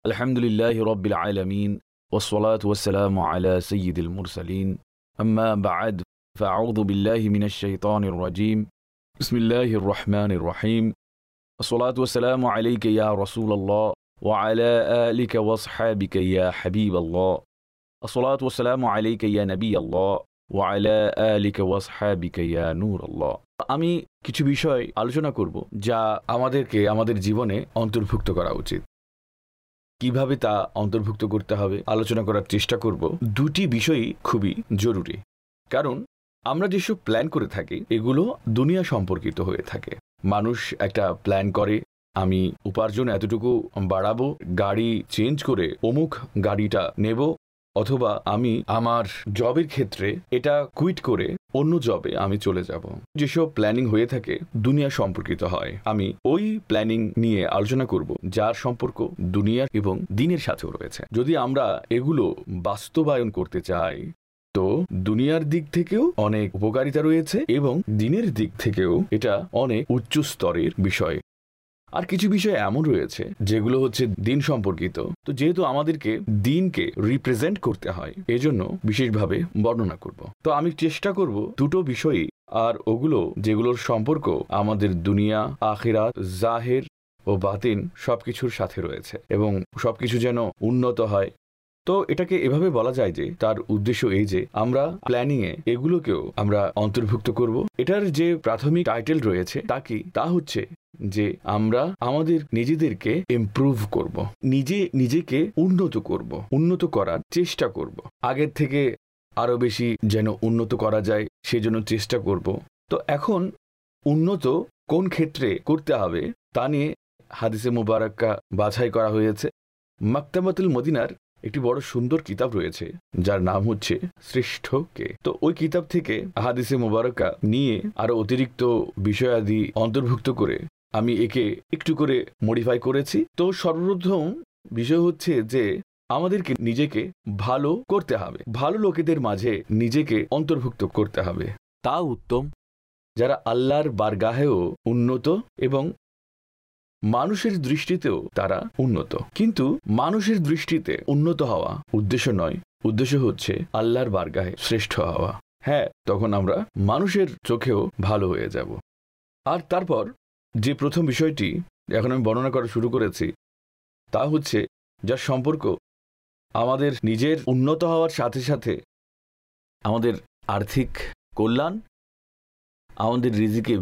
আলহামদুলিল্লাহি রাব্বিল আলামিন ওয়াসসালাতু ওয়াসসালামু আলা সাইয়্যিদিল মুরসালিন আম্মা বা'দ ফাআউযু বিল্লাহি মিনাশ শাইতানির রাজীম বিসমিল্লাহির রহমানির রহিম আসসালাতু ওয়াসসালামু আলাইকা ইয়া রাসূলুল্লাহ ওয়া আলা আলিকা ওয়া আসহাবিকা ইয়া হাবিবাল্লাহ আসসালাতু ওয়াসসালামু আলাইকা ইয়া নাবিয়াল্লাহ ওয়া আলা আলিকা ওয়া আসহাবিকা ইয়া নূরাল্লাহ। আমি কিছু বিষয় আলোচনা করব যা আমাদেরকে আমাদের জীবনে অন্তর্ভুক্ত করা উচিত। কিভাবে তা অন্তর্ভুক্ত করতে হবে আলোচনা করার চেষ্টা করব। দুটি বিষয়ই খুবই জরুরি, কারণ আমরা যেসব প্ল্যান করে থাকি এগুলো দুনিয়া সম্পর্কিত হয়ে থাকে। মানুষ একটা প্ল্যান করে, আমি উপার্জন এতটুকু বাড়াবো, গাড়ি চেঞ্জ করে অমুক গাড়িটা নেব, অথবা আমি আমার জবের ক্ষেত্রে এটা কুইট করে অন্য জবে আমি চলে যাব। যেসব প্ল্যানিং হয়ে থাকে দুনিয়া সম্পর্কিত হয়। আমি ওই প্ল্যানিং নিয়ে আলোচনা করব যার সম্পর্ক দুনিয়ার এবং দিনের সাথেও রয়েছে। যদি আমরা এগুলো বাস্তবায়ন করতে চাই তো দুনিয়ার দিক থেকেও অনেক উপকারিতা রয়েছে এবং দিনের দিক থেকেও এটা অনেক উচ্চ স্তরের বিষয়। আর কিছু বিষয় এমন রয়েছে যেগুলো হচ্ছে দিন সম্পর্কিত, তো যেহেতু আমাদেরকে দিনকে রিপ্রেজেন্ট করতে হয় এজন্য বিশেষভাবে বর্ণনা করব। তো আমি চেষ্টা করব দুটো বিষয়ই, আর ওগুলো যেগুলোর সম্পর্ক আমাদের দুনিয়া, আখিরাত, জাহের ও বাতিন সবকিছুর সাথে রয়েছে এবং সবকিছু যেন উন্নত হয়। তো এটাকে এভাবে বলা যায় যে তার উদ্দেশ্য এই যে আমরা প্ল্যানিংয়ে এগুলোকেও আমরা অন্তর্ভুক্ত করব। এটার যে প্রাথমিক টাইটেল রয়েছে তা হচ্ছে যে আমরা আমাদের নিজেদেরকে ইমপ্রুভ করব, নিজেকে উন্নত করার চেষ্টা করব, আগের থেকে আরো বেশি যেন উন্নত করা যায় সেজন্য চেষ্টা করব। তো এখন উন্নত কোন ক্ষেত্রে করতে হবে তা নিয়ে হাদিসে মুবারাকা বাছাই করা হয়েছে। মাকতাবাতুল মদিনার একটি বড় সুন্দর কিতাব রয়েছে যার নাম হচ্ছে শ্রেষ্ঠ কে। তো ওই কিতাব থেকে হাদিসে মুবারাকা নিয়ে আরো অতিরিক্ত বিষয়াদি অন্তর্ভুক্ত করে আমি একে একটু করে মডিফাই করেছি। তো সর্বপ্রথম বিষয় হচ্ছে যে আমাদেরকে নিজেকে ভালো করতে হবে, ভালো লোকেদের মাঝে নিজেকে অন্তর্ভুক্ত করতে হবে। তা উত্তম যারা আল্লাহর বারগাহেও উন্নত এবং মানুষের দৃষ্টিতেও তারা উন্নত। কিন্তু মানুষের দৃষ্টিতে উন্নত হওয়া উদ্দেশ্য নয়, উদ্দেশ্য হচ্ছে আল্লাহর বারগাহে শ্রেষ্ঠ হওয়া। হ্যাঁ, তখন আমরা মানুষের চোখেও ভালো হয়ে যাব। আর তারপর যে প্রথম বিষয়টি এখন আমি বর্ণনা করা শুরু করেছি তা হচ্ছে যার সম্পর্ক আমাদের নিজের উন্নত হওয়ার সাথে সাথে আমাদের আর্থিক কল্যাণ, আমাদের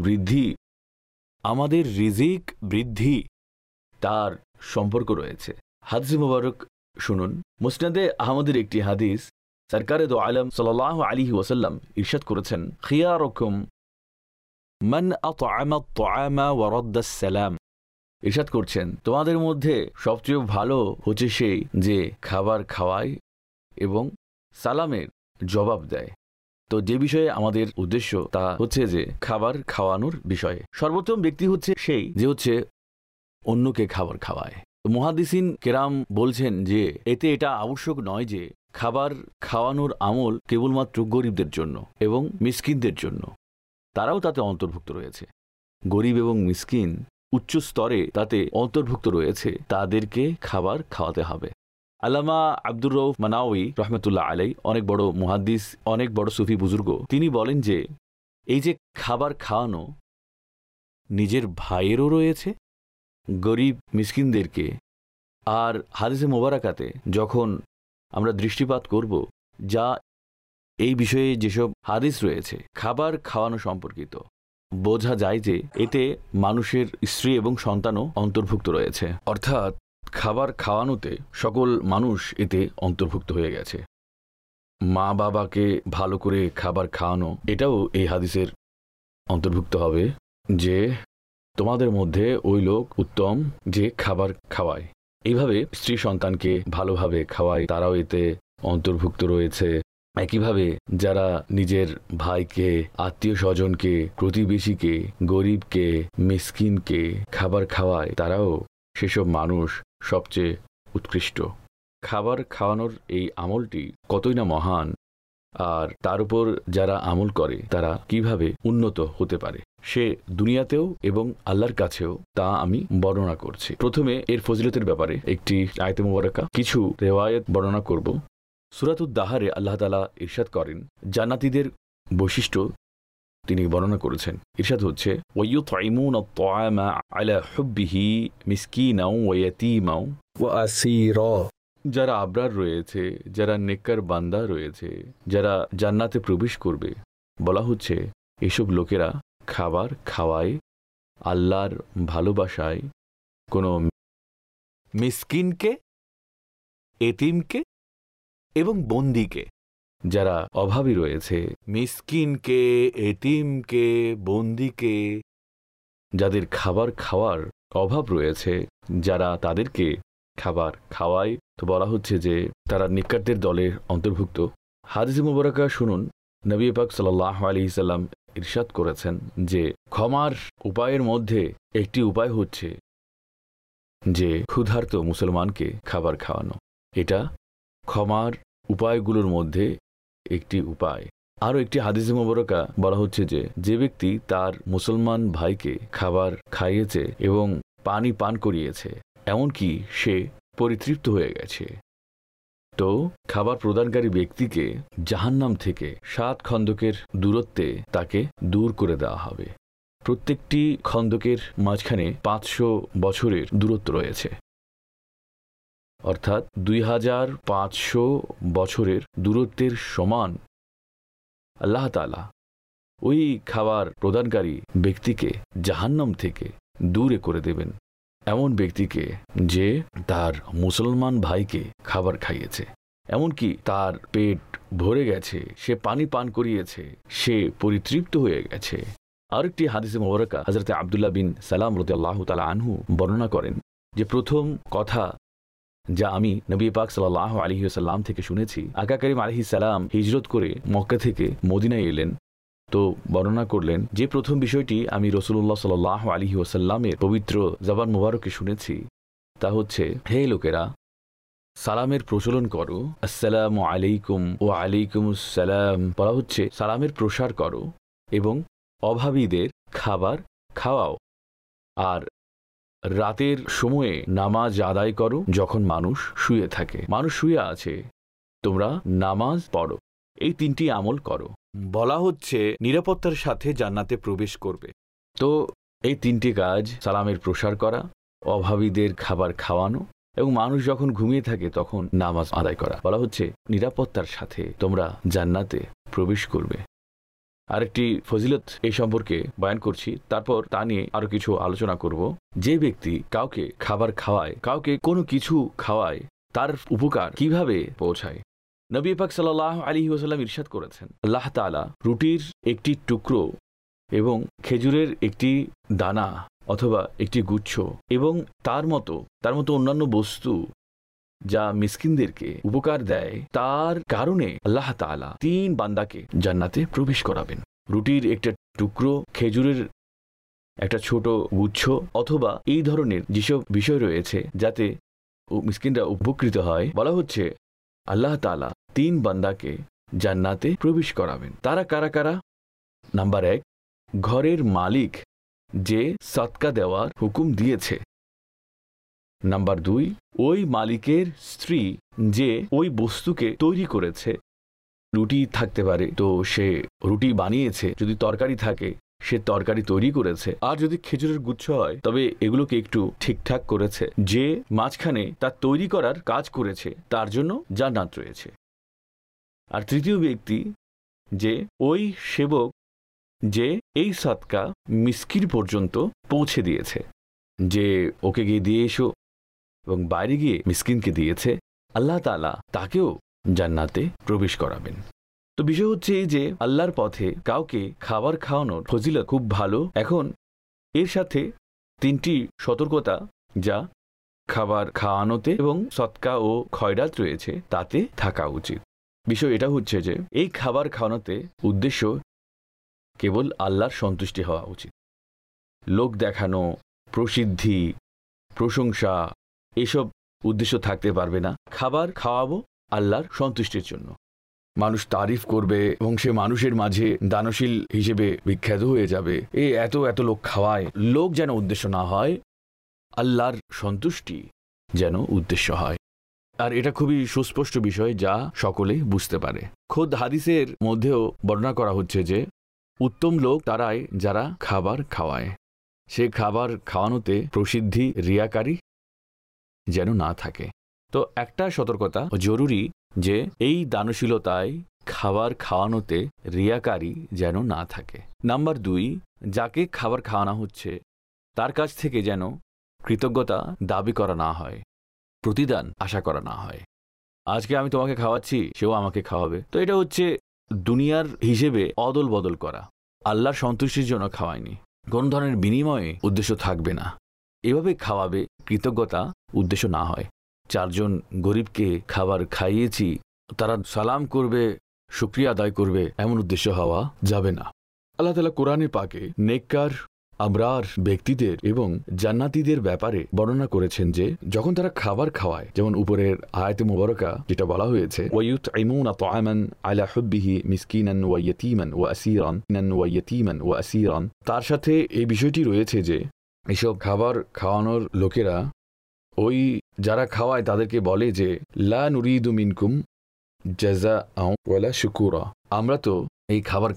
রিজিক বৃদ্ধি তার সম্পর্ক রয়েছে। হাদিস মুবারক শুনুন। মুসনাদে আহমদের একটি হাদিস, সরকারে দো আলম সাল্লাল্লাহু আলাইহি ওয়াসাল্লাম ইরশাদ করেছেন, খিয়ারুকুম মান আতআমা আত-তাআমা ওয়া রাদ্দা আস-সালাম। ইরশাদ করছেন তোমাদের মধ্যে সবচেয়ে ভালো হচ্ছে সেই যে খাবার খাওয়ায় এবং সালামের জবাব দেয়। তো যে বিষয়ে আমাদের উদ্দেশ্য তা হচ্ছে যে খাবার খাওয়ানোর বিষয়ে। সর্বোত্তম ব্যক্তি হচ্ছে সেই যে হচ্ছে অন্যকে খাবার খাওয়ায়। মুহাদ্দিসিন কেরাম বলছেন যে এতে এটা আবশ্যক নয় যে খাবার খাওয়ানোর আমল কেবলমাত্র গরিবদের জন্য এবং মিসকিনদের জন্য, তারাও তাতে অন্তর্ভুক্ত রয়েছে। গরিব এবং মিসকিন উচ্চ স্তরে তাতে অন্তর্ভুক্ত রয়েছে, তাদেরকে খাবার খাওয়াতে হবে। আল্লামা আব্দুর রউফ মানাউই রহমতুল্লাহ আলাই, অনেক বড় মুহাদ্দিস, অনেক বড় সুফি বুজুর্গ, তিনি বলেন যে এই যে খাবার খাওয়ানো নিজের ভাইয়েরও রয়েছে, গরিব মিসকিনদেরকে। আর হাদিসে মোবারাকাতে যখন আমরা দৃষ্টিপাত করব যা এই বিষয়ে যেসব হাদিস রয়েছে খাবার খাওয়ানো সম্পর্কিত, বোঝা যায় যে এতে মানুষের স্ত্রী এবং সন্তানও অন্তর্ভুক্ত রয়েছে। অর্থাৎ খাবার খাওয়ানোতে সকল মানুষ এতে অন্তর্ভুক্ত হয়ে গেছে। মা বাবাকে ভালো করে খাবার খাওয়ানো এটাও এই হাদিসের অন্তর্ভুক্ত হবে যে তোমাদের মধ্যে ওই লোক উত্তম যে খাবার খাওয়ায়। এইভাবে স্ত্রী সন্তানকে ভালোভাবে খাওয়ায়, তারাও এতে অন্তর্ভুক্ত রয়েছে। একইভাবে যারা নিজের ভাইকে, আত্মীয় স্বজনকে, প্রতিবেশীকে, গরিবকে, মিসকিনকে খাবার খাওয়ায়, তারাও সেসব মানুষ সবচেয়ে উৎকৃষ্ট। খাবার খাওয়ানোর এই আমলটি কতই না মহান, আর তার উপর যারা আমল করে তারা কিভাবে উন্নত হতে পারে সে দুনিয়াতেও এবং আল্লাহর কাছেও তা আমি বর্ণনা করছি। প্রথমে এর ফজিলতের ব্যাপারে একটি আয়াতে মুবারাকা কিছু রিওয়ায়াত বর্ণনা করব। সূরাতুদ দাহারে আল্লাহ তাআলা ইরশাদ করেন, জান্নাতীদের বৈশিষ্ট্য তিনি বর্ণনা করেছেন। ইরশাদ হচ্ছে, ওয়ায়ুতঈমুনা আত-তাআমা আলা হুব্বিহি মিসকিনাও ওয়া ইয়াতীমাও ওয়া আসীরা। যারা আবরার রয়েছে, যারা নেককার বান্দা রয়েছে, যারা জান্নাতে প্রবেশ করবে, বলা হচ্ছে এসব লোকেরা খাবার খাওয়ায় আল্লাহর ভালোবাসায় কোনো মিসকিনকে, এতিমকে এবং বন্দীকে। যারা অভাবী রয়েছে, মিসকিনকে, এতিমকে, বন্দীকে, যাদের খাবার খাওয়ার অভাব রয়েছে, যারা তাদেরকে খাবার খাওয়ায়, তো বলা হচ্ছে যে তারা নিকটদের দলের অন্তর্ভুক্ত। হাদিসে মুবারাকা শুনুন, নবী পাক সাল্লাল্লাহু আলাইহি সাল্লাম ইরশাদ করেছেন যে ক্ষমার উপায়ের মধ্যে একটি উপায় হচ্ছে যে ক্ষুধার্ত মুসলমানকে খাবার খাওয়ানো। এটা ক্ষমার উপায়গুলোর মধ্যে একটি উপায়। আরও একটি হাদিসে মুবারাকা বলা হচ্ছে যে যে ব্যক্তি তার মুসলমান ভাইকে খাবার খাইয়েছে এবং পানি পান করিয়েছে, এমনকি সে পরিতৃপ্ত হয়ে গেছে, তো খাবার প্রদানকারী ব্যক্তিকে জাহান্নাম থেকে 7 খন্দকের দূরত্বে তাকে দূর করে দেওয়া হবে। প্রত্যেকটি খন্দকের মাঝখানে 500 বছরের দূরত্ব রয়েছে, অর্থাৎ 2500 বছরের দূরত্বের সমান আল্লাহ তাআলা ওই খাবার প্রদানকারী ব্যক্তিকে জাহান্নাম থেকে দূরে করে দেবেন, এমন ব্যক্তিকে যে তার মুসলমান ভাইকে খাবার খাইয়েছে, এমনকি তার পেট ভরে গেছে, সে পানি পান করিয়েছে, সে পরিতৃপ্ত হয়ে গেছে। আরেকটি হাদিসে মুবারাকা হযরত আব্দুল্লাহ বিন সালাম রাদিয়াল্লাহু তাআলা আনহু বর্ণনা করেন যে প্রথম কথা যা আমি নবী পাক সাল্লাল্লাহু আলাইহি ওয়াসাল্লাম থেকে শুনেছি, আকা করিম আলাইহিস সালাম হিজরত করে মক্কা থেকে মদিনায় এলেন। তো বর্ণনা করলেন যে প্রথম বিষয়টি আমি রাসূলুল্লাহ সাল্লাল্লাহু আলাইহি ওয়াসাল্লামের পবিত্র জবান মুবারকে শুনেছি তা হচ্ছে, হে লোকেরা, সালামের প্রচলন করো, আসসালামু আলাইকুম ওয়া আলাইকুমুস সালাম। বলা হচ্ছে সালামের প্রসার করো এবং অভাবীদের খাবার খাওয়াও, আর রাতের সময়ে নামাজ আদায় করো যখন মানুষ শুয়ে থাকে। মানুষ শুয়ে আছে, তোমরা নামাজ পড়ো, এই 3টি আমল করো। বলা হচ্ছে নিরাপত্তার সাথে জান্নাতে প্রবেশ করবে। তো এই 3টি কাজ, সালামের প্রসার করা, অভাবীদের খাবার খাওয়ানো এবং মানুষ যখন ঘুমিয়ে থাকে তখন নামাজ আদায় করা, বলা হচ্ছে নিরাপত্তার সাথে তোমরা জান্নাতে প্রবেশ করবে। আরেকটি ফজিলত এই সম্পর্কে বয়ান করছি, তারপর তা নিয়ে আরো কিছু আলোচনা করব। যে ব্যক্তি কাউকে খাবার খাওয়ায়, কাউকে কোনো কিছু খাওয়ায়, তার উপকার কিভাবে পৌঁছায়। নবী পাক সাল্লাল্লাহু আলাইহি ওয়াসাল্লাম ইরশাদ করেছেন, আল্লাহ তাআলা রুটির একটি টুকরো এবং খেজুরের একটি দানা অথবা একটি গুচ্ছ এবং তার মতো অন্যান্য বস্তু যা মিসকিনদেরকে উপকার দেয়, তার কারণে আল্লাহ তাআলা 3 বান্দাকে জান্নাতে প্রবেশ করাবেন। রুটির একটা টুকরো, খেজুরের একটা ছোট গুচ্ছ অথবা এই ধরনের যেসব বিষয় রয়েছে যাতে মিসকিনরা উপকৃত হয়, বলা হচ্ছে আল্লাহ তাআলা 3 বান্দাকে জান্নাতে প্রবেশ করাবেন। তারা কারা কারা? নাম্বার 1, ঘরের মালিক যে সদকা দেওয়ার হুকুম দিয়েছে। নাম্বার 2, ওই মালিকের স্ত্রী যে ওই বস্তুকে তৈরি করেছে। রুটি থাকতে পারে, তো সে রুটি বানিয়েছে, যদি তরকারি থাকে সে তরকারি তৈরি করেছে, আর যদি খেজুরের গুচ্ছ হয় তবে এগুলোকে একটু ঠিকঠাক করেছে। যে মাঝখানে তার তৈরি করার কাজ করেছে তার জন্য জান্নাত রয়েছে। আর তৃতীয় ব্যক্তি যে ওই সেবক যে এই সদকা মিসকিন পর্যন্ত পৌঁছে দিয়েছে, যে ওকে গিয়ে দিয়ে এসো এবং বাইরে গিয়ে মিসকিনকে দিয়েছে, আল্লাহ তাআলা তাকেও জান্নাতে প্রবেশ করাবেন। তো বিষয় হচ্ছে এই যে আল্লাহর পথে কাউকে খাবার খাওয়ানোর ফজিলত খুব ভালো। এখন এর সাথে 3টি সতর্কতা যা খাবার খাওয়ানোতে এবং সদকা ও খয়রাত রয়েছে তাতে থাকা উচিত। বিষয় এটা হচ্ছে যে এই খাবার খাওয়ানোতে উদ্দেশ্য কেবল আল্লাহর সন্তুষ্টি হওয়া উচিত। লোক দেখানো, প্রসিদ্ধি, প্রশংসা এসব উদ্দেশ্য থাকতে পারবে না। খাবার খাওয়াবো আল্লাহর সন্তুষ্টির জন্য। মানুষ তারিফ করবে এবং সে মানুষের মাঝে দানশীল হিসেবে বিখ্যাত হয়ে যাবে। এত এত লোক খাওয়ায়, লোক যেন উদ্দেশ্য না হয়, আল্লাহর সন্তুষ্টি যেন উদ্দেশ্য হয়। আর এটা খুবই সুস্পষ্ট বিষয় যা সকলে বুঝতে পারে। খোদ হাদিসের মধ্যেও বর্ণনা করা হচ্ছে যে উত্তম লোক তারাই যারা খাবার খাওয়ায়। সে খাবার খাওয়ানোতে প্রসিদ্ধি, রিয়াকারী যেন না থাকে। তো একটা সতর্কতা জরুরি যে এই দানশীলতায় খাবার খাওয়ানোতে রিয়াকারী যেন না থাকে। নাম্বার 2, যাকে খাবার খাওয়ানো হচ্ছে তার কাছ থেকে যেন কৃতজ্ঞতা দাবি করা না হয়, প্রতিদান আশা করা না হয়। আজকে আমি তোমাকে খাওয়াচ্ছি, সেও আমাকে খাওয়াবে। তো এটা হচ্ছে দুনিয়ার হিসেবে অদল বদল করা। আল্লাহর সন্তুষ্টির জন্য খাওয়ায়নি, কোন ধরনের বিনিময়ে উদ্দেশ্য থাকবে না। এভাবে খাওয়াবে, কৃতজ্ঞতা উদ্দেশ্য না হয়। 4 জন গরিবকে খাবার খাইয়েছি, তারা সালাম করবে, শুকরিয়া আদায় করবে, এমন উদ্দেশ্য হওয়া যাবে না। আল্লাহ তাআলা কোরআনে পাকে নেককার আবরার ব্যক্তিদের এবং জান্নাতীদের ব্যাপারে বর্ণনা করেছেন যে যখন তারা খাবার খাওয়ায়, যেমন উপরের আয়াতে মুবারাকা যেটা বলা হয়েছে, ওয়ায়ুতঈমুনা তাআমান আলা হুব্বিহি মিসকিনান ওয়া ইয়াতীমান ওয়া আসীরান, তার সাথে এই বিষয়টি রয়েছে যে এসব খাবার খাওয়ানোর লোকেরা ওই যারা খাওয়ায় তাদেরকে বলে যে লা নুরিদু মিনকুম জাযাআন ওয়ালা শুকুরা, আমরা তো এই খাবার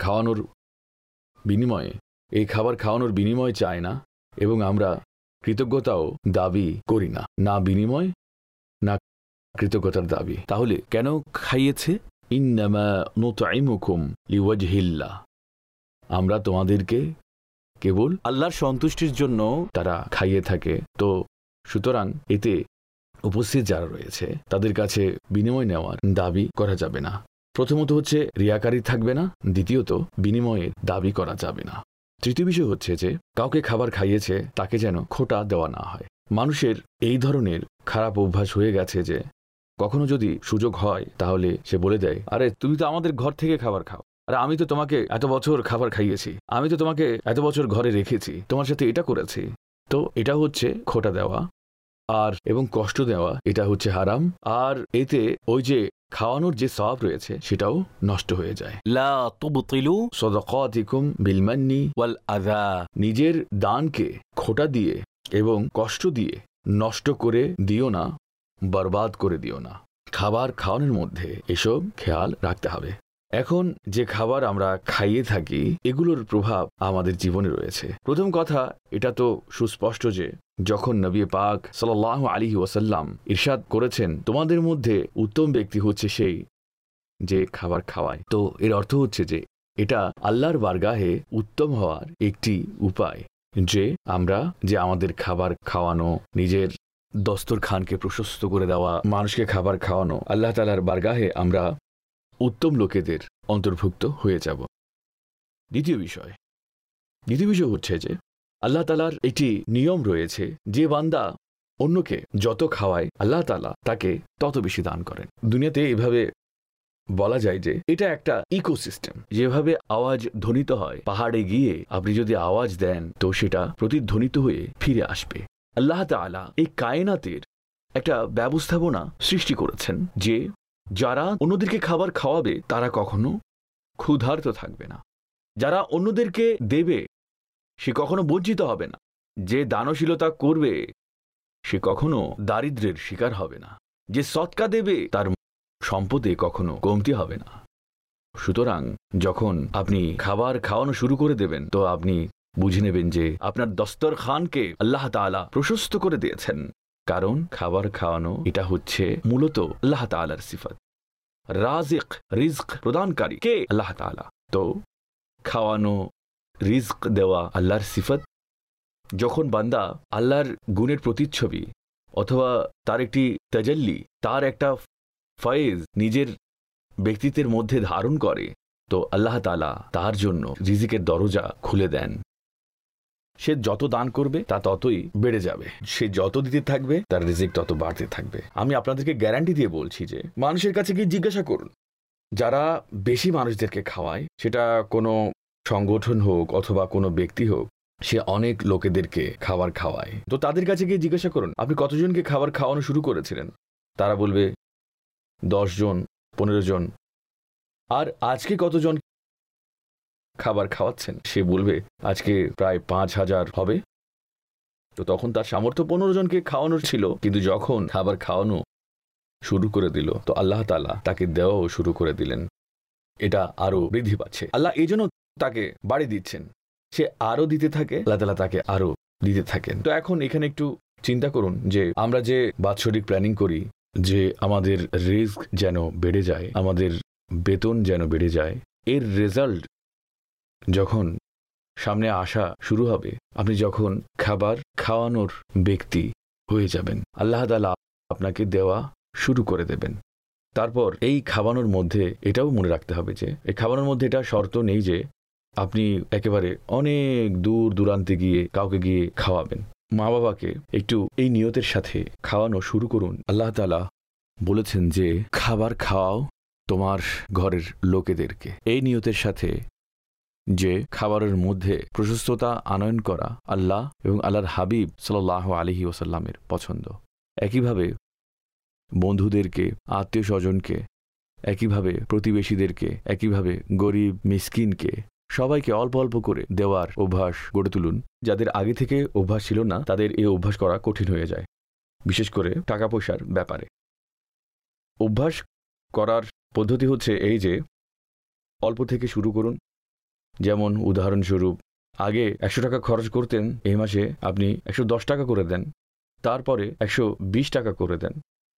খাওয়ানোর বিনিময় চাই না এবং আমরা কৃতজ্ঞতাও দাবি করি না, না বিনিময় না কৃতজ্ঞতার দাবি। তাহলে কেন খাইয়েছে? ইন্নামা নুতঈমুকুম লিওয়াজহিল্লাহ, আমরা তোমাদেরকে কেবল আল্লাহর সন্তুষ্টির জন্য তারা খাইয়ে থাকে। তো সুতরাং এতে উপস্থিত যারা রয়েছে তাদের কাছে বিনিময় নেওয়ার দাবি করা যাবে না। প্রথমত হচ্ছে রিয়াকারী থাকবে না, দ্বিতীয়ত বিনিময়ের দাবি করা যাবে না। তৃতীয় বিষয় হচ্ছে যে কাউকে খাবার খাইয়েছে তাকে যেন খোটা দেওয়া না হয়। মানুষের এই ধরনের খারাপ অভ্যাস হয়ে গেছে যে কখনো যদি সুযোগ হয় তাহলে সে বলে দেয়, আরে তুমি তো আমাদের ঘর থেকে খাবার খাও, আরে আমি তো তোমাকে এত বছর খাবার খাইয়েছি, আমি তো তোমাকে এত বছর ঘরে রেখেছি, তোমার সাথে এটা করেছি। তো এটা হচ্ছে খোটা দেওয়া আর এবং কষ্ট দেওয়া, এটা হচ্ছে হারাম। আর এতে ওই যে খাওয়ানোর যে সওয়াব রয়েছে সেটাও নষ্ট হয়ে যায়। লা তুবতিলু সাদাকাতিকুম বিল মান্নি ওয়াল আযা, নিজের দানকে খোটা দিয়ে এবং কষ্ট দিয়ে নষ্ট করে দিও না, বরবাদ করে দিও না। খাবার খাওয়ানোর মধ্যে এসব খেয়াল রাখতে হবে। এখন যে খাবার আমরা খাইয়ে থাকি এগুলোর প্রভাব আমাদের জীবনে রয়েছে। প্রথম কথা, এটা তো সুস্পষ্ট যে যখন নবী পাক সাল্লাল্লাহু আলাইহি ওয়াসাল্লাম ইরশাদ করেছেন তোমাদের মধ্যে উত্তম ব্যক্তি হচ্ছে সেই যে খাবার খাওয়ায়, তো এর অর্থ হচ্ছে যে এটা আল্লাহর বারগাহে উত্তম হওয়ার একটি উপায়, যে আমরা যে আমাদের খাবার খাওয়ানো, নিজের দস্তরখানকে প্রশস্ত করে দেওয়া, মানুষকে খাবার খাওয়ানো, আল্লাহ তাআলার বারগাহে আমরা উত্তম লোকেদের অন্তর্ভুক্ত হয়ে যাব। দ্বিতীয় বিষয় হচ্ছে যে আল্লাহ তাআলার একটি নিয়ম রয়েছে, যে বান্দা অন্যকে যত খাওয়ায় আল্লাহ তাআলা তাকে তত বেশি দান করেন। দুনিয়াতে এভাবে বলা যায় যে এটা একটা ইকোসিস্টেম। যেভাবে আওয়াজ ধ্বনিত হয়, পাহাড়ে গিয়ে আপনি যদি আওয়াজ দেন তো সেটা প্রতিধ্বনিত হয়ে ফিরে আসবে। আল্লাহ তাআলা এই কায়নাতের একটা ব্যবস্থাপনা সৃষ্টি করেছেন যে যারা অন্যদেরকে খাবার খাওয়াবে তারা কখনো ক্ষুধার্ত থাকবে না, যারা অন্যদেরকে দেবে সে কখনো বঞ্চিত হবে না, যে দানশীলতা করবে সে কখনো দারিদ্র্যের শিকার হবে না, যে সৎকা দেবে তার সম্পদে কখনো কমতি হবে না। সুতরাং যখন আপনি খাবার খাওয়ানো শুরু করে দেবেন তো আপনি বুঝে নেবেন যে আপনার দস্তরখানকে আল্লাহ তাআলা প্রশস্ত করে দিয়েছেন, কারণ খাবার খাওয়ানো এটা হচ্ছে মূলত আল্লাহ তাআলার সিফত। রাজিক, রিজক প্রদানকারী কে? আল্লাহ তাআলা। তো খাওয়ানো, রিজক দেওয়া আল্লাহর সিফত। যখন বান্দা আল্লাহর গুণের প্রতিচ্ছবি অথবা তার একটি তাজাল্লি, তার একটা ফয়েজ নিজের ব্যক্তিত্বের মধ্যে ধারণ করে, তো আল্লাহ তাআলা তার জন্য রিজিকের দরজা খুলে দেন। সে যত দান করবে তা ততই বেড়ে যাবে, সে যত দিতে থাকবে তার রিজিক তত বাড়তে থাকবে। আমি আপনাদেরকে গ্যারান্টি দিয়ে বলছি যে মানুষের কাছে গিয়ে জিজ্ঞাসা করুন, যারা বেশি মানুষদেরকে খাওয়ায়, সেটা কোনো সংগঠন হোক অথবা কোনো ব্যক্তি হোক, সে অনেক লোকেদেরকে খাবার খাওয়ায়, তো তাদের কাছে গিয়ে জিজ্ঞাসা করুন আপনি কতজনকে খাবার খাওয়ানো শুরু করেছিলেন। তারা বলবে 10 জন, 15 জন, আর আজকে কতজন খাবার খাওয়াচ্ছেন? সে বলবে আজকে প্রায় 5,000 হবে। তো তখন তার সামর্থ্য 15 জনকে খাওয়ানোর ছিল, কিন্তু যখন খাবার খাওয়ানো শুরু করে দিল তো আল্লাহ তাআলা তাকে দেওয়াও শুরু করে দিলেন। এটা আরো বৃদ্ধি পাচ্ছে। আল্লাহ এই জন্য তাকে বাড়ি দিচ্ছেন, সে আরো দিতে থাকে, আল্লাহ তাআলা তাকে আরো দিতে থাকেন। তো এখন এখানে একটু চিন্তা করুন যে আমরা যে বাৎসরিক প্ল্যানিং করি যে আমাদের রিস্ক যেন বেড়ে যায়, আমাদের বেতন যেন বেড়ে যায়, এর রেজাল্ট যখন সামনে আসা শুরু হবে, আপনি যখন খাবার খাওয়ানোর ব্যক্তি হয়ে যাবেন, আল্লাহ তাআলা আপনাকে দেওয়া শুরু করে দেবেন। তারপর এই খাওয়ানোর মধ্যে এটাও মনে রাখতে হবে যে এই খাওয়ানোর মধ্যে এটা শর্ত নেই যে আপনি একেবারে অনেক দূর দূরান্তে গিয়ে কাউকে গিয়ে খাওয়াবেন। মা বাবাকে একটু এই নিয়তের সাথে খাওয়ানো শুরু করুন। আল্লাহ তাআলা বলেছেন যে খাবার খাওয়াও তোমার ঘরের লোকেদেরকে। এই নিয়তের সাথে যে খাবারের মধ্যে প্রশস্ততা আনয়ন করা আল্লাহ এবং আল্লাহর হাবিব সাল্লাল্লাহু আলাইহি ওয়াসাল্লামের পছন্দ। একইভাবে বন্ধুদেরকে, আত্মীয় স্বজনকে, একইভাবে প্রতিবেশীদেরকে, একইভাবে গরিব মিসকিনকে সবাইকে অল্প অল্প করে দেওয়ার অভ্যাস গড়ে তুলুন। যাদের আগে থেকে অভ্যাস ছিল না তাদের এই অভ্যাস করা কঠিন হয়ে যায়, বিশেষ করে টাকা পয়সার ব্যাপারে। অভ্যাস করার পদ্ধতি হচ্ছে এই যে অল্প থেকে শুরু করুন। যেমন উদাহরণস্বরূপ আগে 100 টাকা খরচ করতেন, এই মাসে আপনি 110 টাকা করে দেন, তারপরে 120 টাকা করে দেন।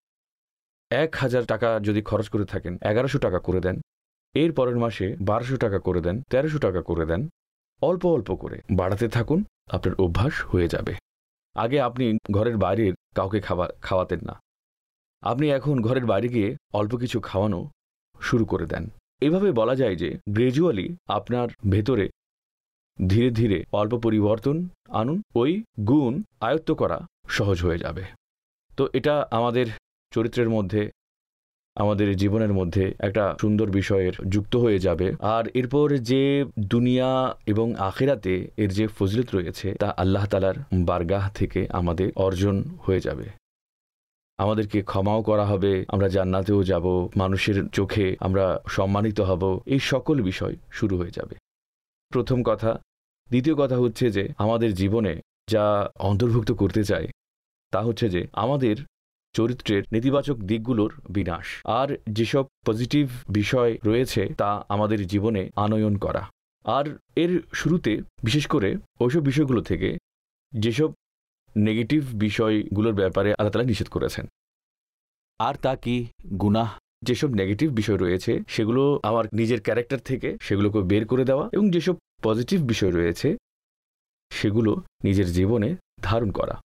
1000 টাকা যদি খরচ করে থাকেন 1100 টাকা করে দেন, এর পরের মাসে 1200 টাকা করে দেন, 1300 টাকা করে দেন। অল্প অল্প করে বাড়াতে থাকুন, আপনার অভ্যাস হয়ে যাবে। আগে আপনি ঘরের বাইরের কাউকে খাওয়াতেন না, আপনি এখন ঘরের বাইরে গিয়ে অল্প কিছু খাওয়ানো শুরু করে দেন। এভাবে বলা যায় যে গ্র্যাজুয়ালি আপনার ভেতরে ধীরে ধীরে অল্প পরিবর্তন আনুন, ওই গুণ আয়ত্ত করা সহজ হয়ে যাবে। তো এটা আমাদের চরিত্রের মধ্যে, আমাদের জীবনের মধ্যে একটা সুন্দর বিষয়ের যুক্ত হয়ে যাবে। আর এরপর যে দুনিয়া এবং আখিরাতে এর যে ফজিলত রয়েছে তা আল্লাহ তাআলার বারগাহ থেকে আমাদের অর্জন হয়ে যাবে। আমাদেরকে ক্ষমাও করা হবে, আমরা জান্নাতেও যাব, মানুষের চোখে আমরা সম্মানিত হব, এই সকল বিষয় শুরু হয়ে যাবে। প্রথম কথা। দ্বিতীয় কথা হচ্ছে যে আমাদের জীবনে যা অন্তর্ভুক্ত করতে চাই তা হচ্ছে যে আমাদের চরিত্রের নেতিবাচক দিকগুলোর বিনাশ, আর যেসব পজিটিভ বিষয় রয়েছে তা আমাদের জীবনে আনয়ন করা। আর এর শুরুতে বিশেষ করে ওইসব বিষয়গুলো থেকে যেসব নেগেটিভ বিষয়গুলোর ব্যাপারে আল্লাহ তাআলা নিষেধ করেছেন। আর তা কি? গুনাহ। যেসব নেগেটিভ বিষয় রয়েছে সেগুলো আমার নিজের ক্যারেক্টার থেকে সেগুলোকে বের করে দেওয়া, এবং যেসব পজিটিভ বিষয় রয়েছে সেগুলো নিজের জীবনে ধারণ করা।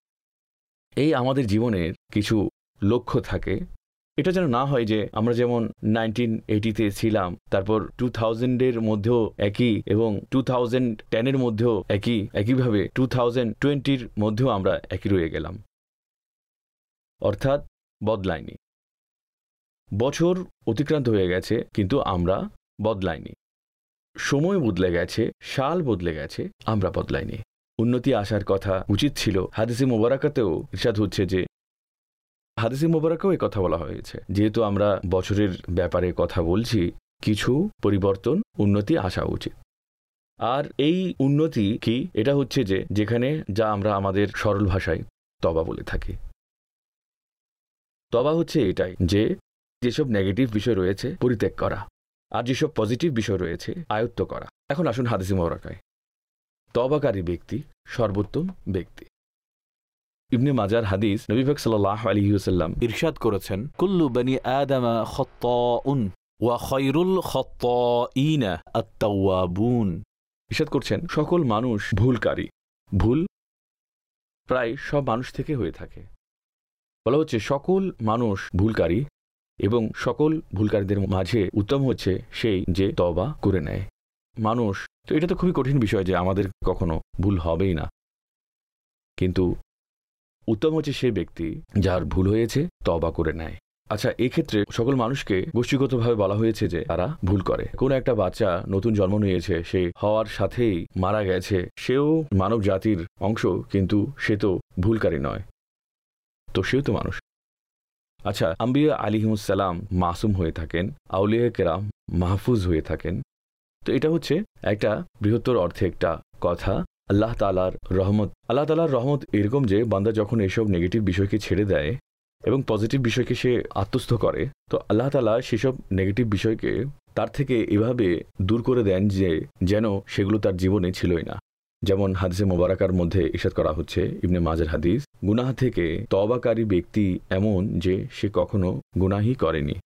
এই আমাদের জীবনের কিছু লক্ষ্য থাকে। এটা যেন না হয় যে আমরা যেমন 1980-তে ছিলাম, তারপর 2000-এর মধ্যেও একই, এবং 2010-এর মধ্যেও একইভাবে 2020-র মধ্যেও আমরা একই রয়ে গেলাম, অর্থাৎ বদলায়নি। বছর অতিক্রান্ত হয়ে গেছে কিন্তু আমরা বদলাইনি। সময় বদলে গেছে, সাল বদলে গেছে, আমরা বদলাইনি। উন্নতি আসার কথা উচিত ছিল। হাদিসে মোবারকাতেও ইরশাদ হচ্ছে যে, হাদিসে মোবারকাও এই কথা বলা হয়েছে, যেহেতু আমরা বছরের ব্যাপারে কথা বলছি, কিছু পরিবর্তন, উন্নতি আসা উচিত। আর এই উন্নতি কি? এটা হচ্ছে যে যেখানে যা আমরা আমাদের সরল ভাষায় তওবা বলে থাকি। তওবা হচ্ছে এটাই যে যেসব নেগেটিভ বিষয় রয়েছে পরিত্যাগ করা, আর যেসব পজিটিভ বিষয় রয়েছে আয়ত্ত করা। এখন আসুন হাদিসে মোবারকায়। তওবাকারী ব্যক্তি সর্বোত্তম ব্যক্তি। ইবনে মাজার হাদিস, নবী পাক সাল্লাল্লাহু আলাইহি ওয়াসাল্লাম ইরশাদ করেছেন, কুল্লু বনি আদম খাত্তাউন ওয়া খায়রুল খাত্তাইনা আত-তাওয়াবুন। ইরশাদ করছেন সকল মানুষ ভুলকারী। ভুল প্রায় সব মানুষ থেকে হয়ে থাকে। বলা হচ্ছে সকল মানুষ ভুলকারী, এবং সকল ভুলকারীদের মাঝে উত্তম হচ্ছে সেই যে তওবা করে নেয়। মানুষ তো এটা তো খুবই কঠিন বিষয় যে আমাদের কখনো ভুল হবেই না, কিন্তু উত্তম হচ্ছে সেই ব্যক্তি যার ভুল হয়েছে তওবা করে নেয়। আচ্ছা, এই ক্ষেত্রে সকল মানুষকে গোষ্ঠীগতভাবে বলা হয়েছে যে তারা ভুল করে। কোনো একটা বাচ্চা নতুন জন্ম নিয়েছে, সে হওয়ার সাথেই মারা গেছে, সেও মানব জাতির অংশ, কিন্তু সে তো ভুলকারী নয়, তো সেও তো মানুষ। আচ্ছা, আম্বিয়া আলাইহিমুসসালাম মাসুম হয়ে থাকেন, আউলিয়া কেরাম মাহফুজ হয়ে থাকেন। তো এটা হচ্ছে একটা বৃহত্তর অর্থে একটা কথা। আল্লাহ তাআলার রহমত এরকম যে বান্দা যখন এসব নেগেটিভ বিষয়কে ছেড়ে দেয় এবং পজিটিভ বিষয়কে সে আত্মস্থ করে, তো আল্লাহ তাআলা সেসব নেগেটিভ বিষয়কে তার থেকে এভাবে দূর করে দেন যে যেন সেগুলো তার জীবনে ছিলই না। যেমন হাদিসে মোবারকার মধ্যে ইরশাদ করা হচ্ছে, ইবনে মাজার হাদিস, গুনাহ থেকে তওবাকারী ব্যক্তি এমন যে সে কখনো গুনাহই করেনি।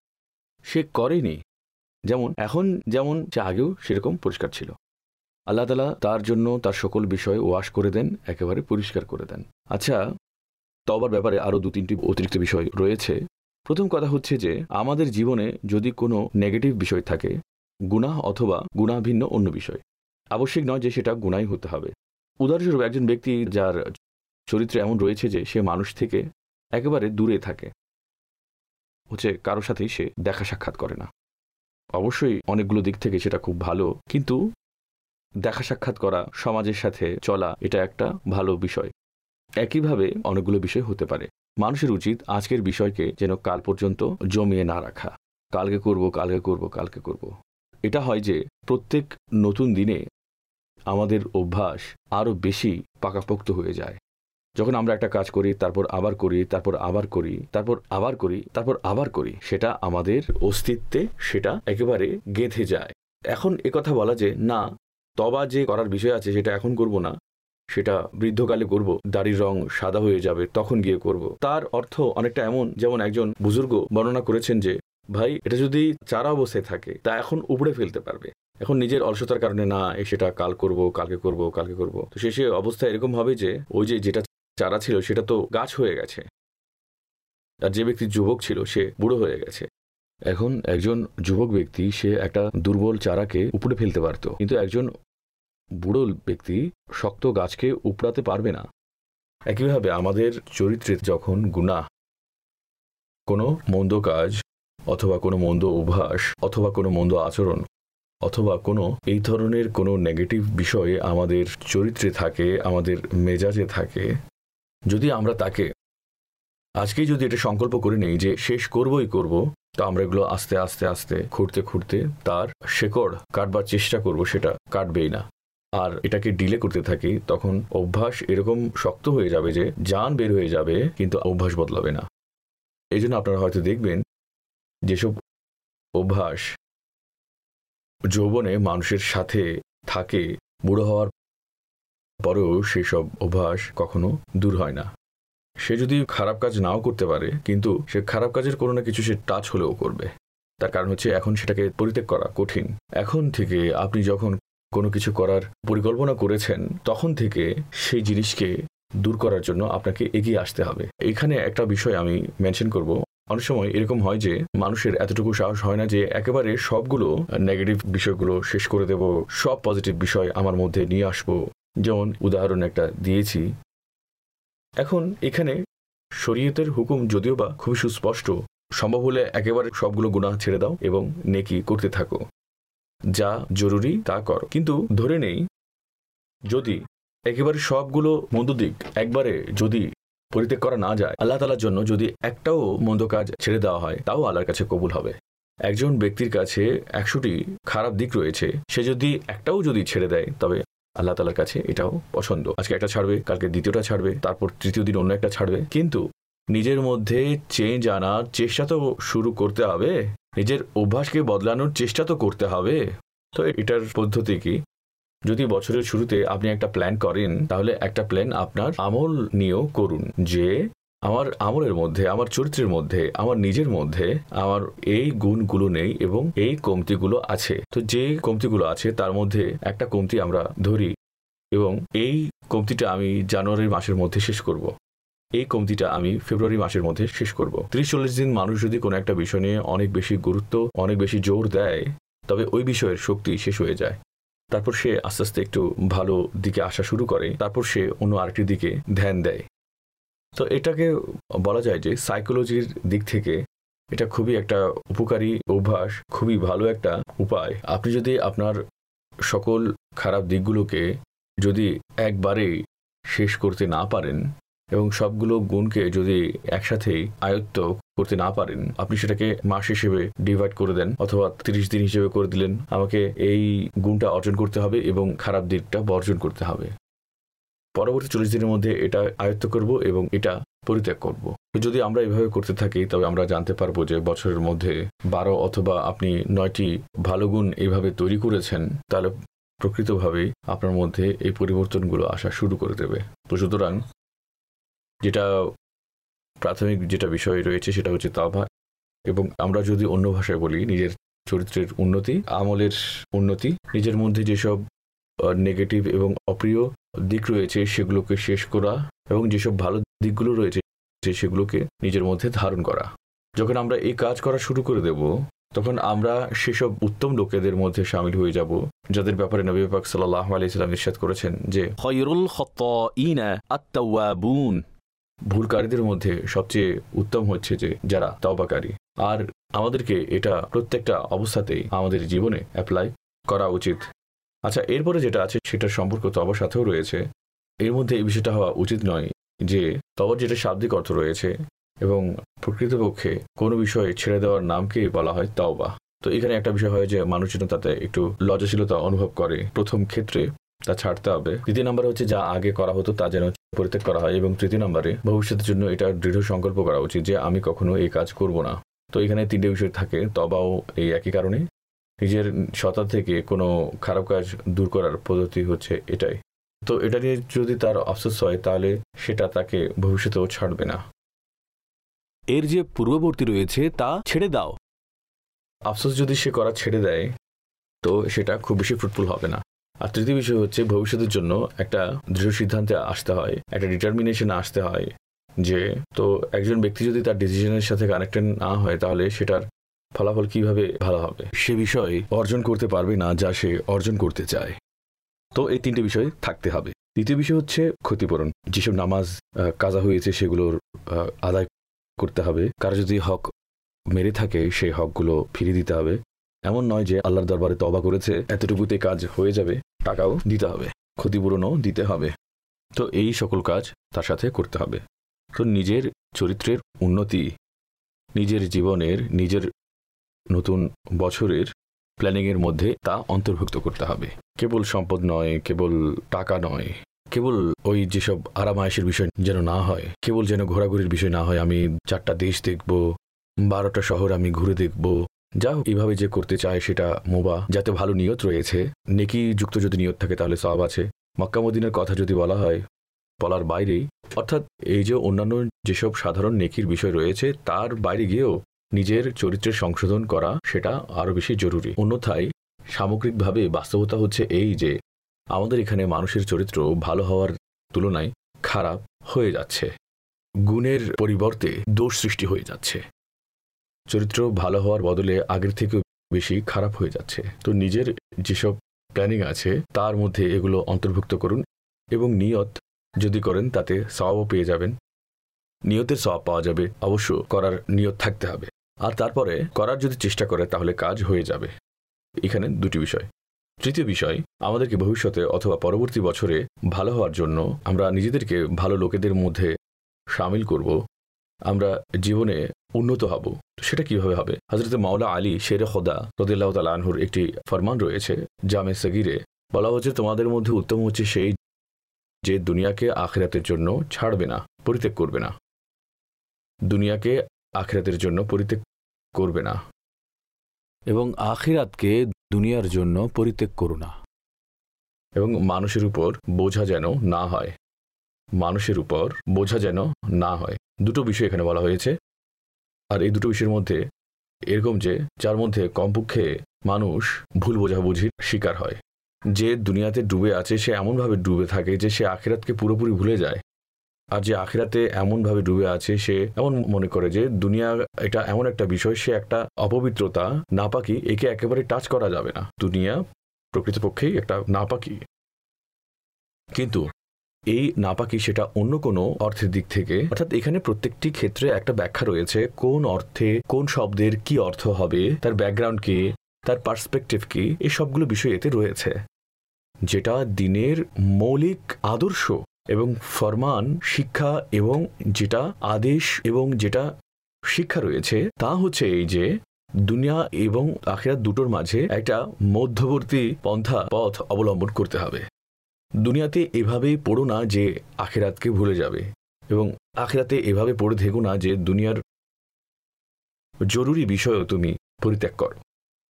যেমন সে আগেও সেরকম পরিষ্কার ছিল। আল্লাহ তাআলা তার জন্য তার সকল বিষয় ওয়াশ করে দেন, একেবারে পরিষ্কার করে দেন। আচ্ছা, তওবার ব্যাপারে আরও 2-3টি অতিরিক্ত বিষয় রয়েছে। প্রথম কথা হচ্ছে যে আমাদের জীবনে যদি কোনো নেগেটিভ বিষয় থাকে, গুনাহ অথবা গুনাহভিন্ন অন্য বিষয়, আবশ্যিক নয় যে সেটা গুনাহই হতে হবে। উদাহরণস্বরূপ একজন ব্যক্তি যার চরিত্রে এমন রয়েছে যে সে মানুষ থেকে একেবারে দূরে থাকে, কারোর সাথেই সে দেখা সাক্ষাৎ করে না। অবশ্যই অনেকগুলো দিক থেকে সেটা খুব ভালো, কিন্তু দেখা সাক্ষাৎ করা, সমাজের সাথে চলা, এটা একটা ভালো বিষয়। একইভাবে অনেকগুলো বিষয় হতে পারে। মানুষের উচিত আজকের বিষয়কে যেন কাল পর্যন্ত জমিয়ে না রাখা। কালকে করব। এটা হয় যে প্রত্যেক নতুন দিনে আমাদের অভ্যাস আরও বেশি পাকাপোক্ত হয়ে যায়। যখন আমরা একটা কাজ করি, তারপর আবার করি, সেটা আমাদের অস্তিত্বে সেটা একেবারে গেঁথে যায়। এখন একথা বলা যে না, তওবা যে করার বিষয় আছে সেটা এখন করব না, সেটা বৃদ্ধকালে করব, দাড়ির রং সাদা হয়ে যাবে তখন গিয়ে করব, তার অর্থ অনেকটা এমন যেমন একজন বুজুর্গ বর্ণনা করেছেন যে ভাই, এটা যদি চারা অবস্থায় থাকে তা এখন উপড়ে ফেলতে পারবে, এখন নিজের অলসতার কারণে না, সেটা কালকে করব, তো শেষে অবস্থা এরকম হবে যে ওই যেটা চারা ছিল সেটা তো গাছ হয়ে গেছে, আর যে ব্যক্তি যুবক ছিল সে বুড়ো হয়ে গেছে। এখন একজন যুবক ব্যক্তি সে একটা দুর্বল চারাকে উপড়ে ফেলতে পারত, কিন্তু একজন বুড়ো ব্যক্তি শক্ত গাছকে উপড়াতে পারবে না। একইভাবে আমাদের চরিত্রে যখন গুনাহ, কোনো মন্দ কাজ অথবা কোনো মন্দ অভ্যাস অথবা কোনো মন্দ আচরণ অথবা কোনো এই ধরনের কোনো নেগেটিভ বিষয়ে আমাদের চরিত্রে থাকে, আমাদের মেজাজে থাকে, যদি আমরা তাকে আজকেই যদি এটা সংকল্প করে নেই যে শেষ করবই করব, তো আমরা এগুলো আস্তে আস্তে আস্তে খুঁড়তে তার শেকড় কাটবার চেষ্টা করব, সেটা কাটবেই না। আর এটাকে ডিলে করতে থাকি, তখন অভ্যাস এরকম শক্ত হয়ে যাবে যে জান বের হয়ে যাবে, কিন্তু অভ্যাস বদলাবে না। এই জন্য আপনারা হয়তো দেখবেন যেসব অভ্যাস যৌবনে মানুষের সাথে থাকে, বুড়ো হওয়ার পরেও সেসব অভ্যাস কখনো দূর হয় না। সে যদি খারাপ কাজ নাও করতে পারে, কিন্তু সে খারাপ কাজের কোনো না কিছু সে টাচ হলেও করবে। তার কারণ হচ্ছে এখন সেটাকে পরিত্যাগ করা কঠিন। এখন থেকে আপনি যখন কোনো কিছু করার পরিকল্পনা করেছেন, তখন থেকে সেই জিনিসকে দূর করার জন্য আপনাকে এগিয়ে আসতে হবে। এখানে একটা বিষয় আমি মেনশন করব, অনেক সময় এরকম হয় যে মানুষের এতটুকু সাহস হয় না যে একেবারে সবগুলো নেগেটিভ বিষয়গুলো শেষ করে দেব, সব পজিটিভ বিষয় আমার মধ্যে নিয়ে আসবো। যেমন উদাহরণ একটা দিয়েছি। এখন এখানে শরীয়তের হুকুম যদিও বা খুবই সুস্পষ্ট, সম্ভব হলে একেবারে সবগুলো গুনাহ ছেড়ে দাও এবং নেকি করতে থাকো, যা জরুরি তা করো। কিন্তু ধরে নেই যদি একেবারে সবগুলো মন্দ দিক একবারে যদি পরিত্যাগ করা না যায়, আল্লাহ তাআলার জন্য যদি একটাও মন্দ কাজ ছেড়ে দেওয়া হয়, তাও আল্লাহর কাছে কবুল হবে। একজন ব্যক্তির কাছে 100টি খারাপ দিক রয়েছে, সে যদি একটাও যদি ছেড়ে দেয়, তবে আল্লাহ তাআলার কাছে এটাও পছন্দ। আজকে একটা ছাড়বে, কালকে দ্বিতীয়টা ছাড়বে, তারপর তৃতীয় দিন অন্য একটা ছাড়বে, কিন্তু নিজের মধ্যে চেঞ্জ আনার চেষ্টা তো শুরু করতে হবে, নিজের অভ্যাসকে বদলানোর চেষ্টা তো করতে হবে। তো এটার পদ্ধতি কি? যদি বছরের শুরুতে আপনি একটা প্ল্যান করেন, তাহলে একটা প্ল্যান আপনার আমল নিয়েও করুন, যে আমার আমলের মধ্যে, আমার চরিত্রের মধ্যে, আমার নিজের মধ্যে আমার এই গুণগুলো নেই এবং এই কমতিগুলো আছে। তো যে কমতিগুলো আছে তার মধ্যে একটা কমতি আমরা ধরি এবং এই কমতিটা আমি জানুয়ারি মাসের মধ্যে শেষ করব, এই কমতিটা আমি ফেব্রুয়ারি মাসের মধ্যে শেষ করব। 30-40 দিন মানুষ যদি কোনো একটা বিষয় নিয়ে অনেক বেশি গুরুত্ব, অনেক বেশি জোর দেয়, তবে ওই বিষয়ের শক্তি শেষ হয়ে যায়। তারপর সে আস্তে আস্তে একটু ভালো দিকে আসা শুরু করে, তারপর সে অন্য আরেকটি দিকে ধ্যান দেয়। তো এটাকে বলা যায় যে সাইকোলজির দিক থেকে এটা খুবই একটা উপকারী অভ্যাস, খুবই ভালো একটা উপায়। আপনি যদি আপনার সকল খারাপ দিকগুলোকে যদি একবারে শেষ করতে না পারেন, এবং সবগুলো গুণকে যদি একসাথেই আয়ত্ত করতে না পারেন, আপনি সেটাকে মাস হিসেবে ডিভাইড করে দেন অথবা 30 দিন হিসেবে করে দিলেন, আমাকে এই গুণটা অর্জন করতে হবে এবং খারাপ দিকটা বর্জন করতে হবে। পরবর্তী 40 দিনের মধ্যে এটা আয়ত্ত করব এবং এটা পরিত্যাগ করব। যদি আমরা এভাবে করতে থাকি তবে আমরা জানতে পারবো যে বছরের মধ্যে 12 অথবা আপনি 9টি ভালো গুণ এইভাবে তৈরি করেছেন, তাহলে প্রকৃতভাবেই আপনার মধ্যে এই পরিবর্তনগুলো আসা শুরু করে দেবে। তো সুতরাং যেটা প্রাথমিক যেটা বিষয় রয়েছে সেটা হচ্ছে তাওবা, এবং আমরা যদি অন্য ভাষায় বলি নিজের চরিত্রের উন্নতি, আমলের উন্নতি, নিজের মধ্যে যেসব নেগেটিভ এবং অপ্রিয় দিক রয়েছে সেগুলোকে শেষ করা এবং যেসব ভালো দিকগুলো রয়েছে সেগুলোকে নিজের মধ্যে ধারণ করা। যখন আমরা এই কাজ করা শুরু করে দেব তখন আমরা সেসব উত্তম লোকেদের মধ্যে শামিল হয়ে যাব যাদের ব্যাপারে নবী পাক সাল্লাল্লাহু আলাইহি ওয়াসাল্লাম ইরশাদ করেছেন যে খায়রুল খাত্তাঈনা আত-তাওয়াবুন, ভুলকারীদের মধ্যে সবচেয়ে উত্তম হচ্ছে যে যারা তওবাকারী। আর আমাদেরকে এটা প্রত্যেকটা অবস্থাতেই আমাদের জীবনে অ্যাপ্লাই করা উচিত। আচ্ছা, এরপরে যেটা আছে সেটার সম্পর্ক তওবার সাথেও রয়েছে। এর মধ্যে এই বিষয়টা হওয়া উচিত নয় যে তওবার যেটা শাব্দিক অর্থ রয়েছে এবং প্রকৃতপক্ষে কোনো বিষয় ছেড়ে দেওয়ার নামকে বলা হয় তওবা। তো এখানে একটা বিষয় হয় যে মানুষ যেন তাতে একটু লজ্জাশীলতা অনুভব করে, প্রথম ক্ষেত্রে তা ছাড়তে হবে। দ্বিতীয় নম্বরে হচ্ছে যা আগে করা হতো তা যেন পরিত্যাগ করা হয়, এবং তৃতীয় নম্বরে ভবিষ্যতের জন্য এটা দৃঢ় সংকল্প করা উচিত যে আমি কখনো এই কাজ করব না। তো এখানে 3টে বিষয় থাকে, তওবাও এই একই কারণে। নিজের সত্তা থেকে কোনো খারাপ কাজ দূর করার পদ্ধতি হচ্ছে এটাই। তো এটা নিয়ে যদি তার আফসোস হয় তাহলে সেটা তাকে ভবিষ্যতেও ছাড়বে না। এর যে পূর্ববর্তী রয়েছে তা ছেড়ে দাও। আফসোস যদি সে করা ছেড়ে দেয় তো সেটা খুব বেশি ফ্রুটফুল হবে না। আর তৃতীয় বিষয় হচ্ছে ভবিষ্যতের জন্য একটা দৃঢ় সিদ্ধান্তে আসতে হয়, একটা ডিটারমিনেশনে আসতে হয় যে তো একজন ব্যক্তি যদি তার ডিসিশনের সাথে কানেক্টেড না হয় তাহলে সেটার ফলাফল কিভাবে ভালো হবে, সে বিষয়ে অর্জন করতে পারবে না যা সে অর্জন করতে চায়। তো এই 3টে বিষয় থাকতে হবে। দ্বিতীয় বিষয় হচ্ছে ক্ষতিপূরণ। যেসব নামাজ কাজা হয়েছে সেগুলোর আদায় করতে হবে। কারো যদি হক মেরে থাকে সেই হকগুলো ফিরিয়ে দিতে হবে। এমন নয় যে আল্লাহর দরবারে তওবা করেছে এতটুকুতে কাজ হয়ে যাবে, টাকাও দিতে হবে, ক্ষতিপূরণও দিতে হবে। তো এই সকল কাজ তার সাথে করতে হবে। তো নিজের চরিত্রের উন্নতি, নিজের জীবনের, নিজের নতুন বছরের প্ল্যানিংয়ের মধ্যে তা অন্তর্ভুক্ত করতে হবে। কেবল সম্পদ নয়, কেবল টাকা নয়, কেবল ওই যেসব আরামায়েশের বিষয় যেন না হয়, কেবল যেন ঘোরাঘুরির বিষয় না হয়, আমি 4টা দেশ দেখব, 12টা শহর আমি ঘুরে দেখব, যা এইভাবে যে করতে চায় সেটা মোবা, যাতে ভালো নিয়ত রয়েছে, নেকি যুক্ত যদি নিয়ত থাকে তাহলে সওয়াব আছে। মক্কা মদিনার কথা যদি বলা হয় বলার বাইরেই, অর্থাৎ এই যে অন্যান্য যেসব সাধারণ নেকির বিষয় রয়েছে তার বাইরে গিয়েও নিজের চরিত্রের সংশোধন করা সেটা আরও বেশি জরুরি। অন্যথায় সামগ্রিকভাবে বাস্তবতা হচ্ছে এই যে আমাদের এখানে মানুষের চরিত্র ভালো হওয়ার তুলনায় খারাপ হয়ে যাচ্ছে, গুণের পরিবর্তে দোষ সৃষ্টি হয়ে যাচ্ছে, চরিত্র ভালো হওয়ার বদলে আগের থেকেও বেশি খারাপ হয়ে যাচ্ছে। তো নিজের যেসব প্ল্যানিং আছে তার মধ্যে এগুলো অন্তর্ভুক্ত করুন এবং নিয়ত যদি করেন তাতে সওয়াবও পেয়ে যাবেন। নিয়তের সওয়াব পাওয়া যাবে, অবশ্য করার নিয়ত থাকতে হবে। আর তারপরে করার যদি চেষ্টা করে তাহলে কাজ হয়ে যাবে। এখানে 2টি বিষয়। তৃতীয় বিষয়, আমাদেরকে ভবিষ্যতে অথবা পরবর্তী বছরে ভালো হওয়ার জন্য আমরা নিজেদেরকে ভালো লোকেদের মধ্যে শামিল করব, আমরা জীবনে উন্নত হব। সেটা কিভাবে হবে? হযরত মাওলা আলী শেরে খোদা রাদিয়াল্লাহু তাআলা আনহুর একটি ফরমান রয়েছে জামে সগীরে, বলা হচ্ছে তোমাদের মধ্যে উত্তম হচ্ছে সেই যে দুনিয়াকে আখিরাতের জন্য ছাড়বে না, পরিত্যাগ করবে না, দুনিয়াকে আখিরাতের জন্য পরিত্যাগ করবে না, এবং আখিরাতকে দুনিয়ার জন্য পরিত্যাগ করো না, এবং মানুষের উপর বোঝা যেন না হয়, মানুষের উপর বোঝা যেন না হয়। 2টো বিষয় এখানে বলা হয়েছে। আর এই 2টো বিষয়ের মধ্যে এরকম যে যার মধ্যে কমপক্ষে মানুষ ভুল বোঝাবুঝির শিকার হয়, যে দুনিয়াতে ডুবে আছে সে এমনভাবে ডুবে থাকে যে সে আখিরাতকে পুরোপুরি ভুলে যায়, আর যে আখিরাতে এমনভাবে ডুবে আছে সে এমন মনে করে যে দুনিয়া এটা এমন একটা বিষয়, সে একটা অপবিত্রতা, নাপাকি, একে একেবারে টাচ করা যাবে না। দুনিয়া প্রকৃতপক্ষেই একটা নাপাকি, কিন্তু এই নাপাকি সেটা অন্য কোনো অর্থের দিক থেকে, অর্থাৎ এখানে প্রত্যেকটি ক্ষেত্রে একটা ব্যাখ্যা রয়েছে, কোন অর্থে কোন শব্দের কি অর্থ হবে, তার ব্যাকগ্রাউন্ড কি, তার পার্সপেক্টিভ কি, এই সবগুলো বিষয় এতে রয়েছে, যেটা দিনের মৌলিক আদর্শ এবং ফরমান শিক্ষা এবং যেটা আদেশ এবং যেটা শিক্ষা রয়েছে তা হচ্ছে এই যে দুনিয়া এবং আখিরাত দুটোর মাঝে একটা মধ্যবর্তী পথ অবলম্বন করতে হবে। দুনিয়াতে এভাবেই পড়ো না যে আখিরাতকে ভুলে যাবে, এবং আখিরাতে এভাবে পড়ে থেকো না যে দুনিয়ার জরুরি বিষয়ও তুমি পরিত্যাগ করো।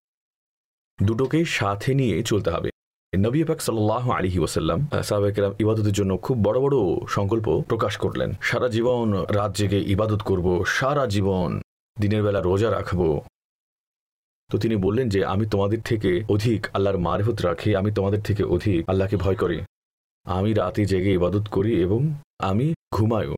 দুটোকে সাথে নিয়ে চলতে হবে। নবী পাক সাল্লাল্লাহু আলাইহি ওয়াসাল্লাম সাহাবায়ে কেরাম ইবাদতের জন্য খুব বড় বড় সংকল্প প্রকাশ করলেন। সারা জীবন রাত জেগে ইবাদত করব, সারা জীবন দিনের বেলা রোজা রাখব। তো তিনি বললেন যে আমি তোমাদের থেকে অধিক আল্লাহর মারিফত রাখি, আমি তোমাদের থেকে অধিক আল্লাহকে ভয় করি, আমি রাতে জেগে ইবাদত করি এবং আমি ঘুমাইও,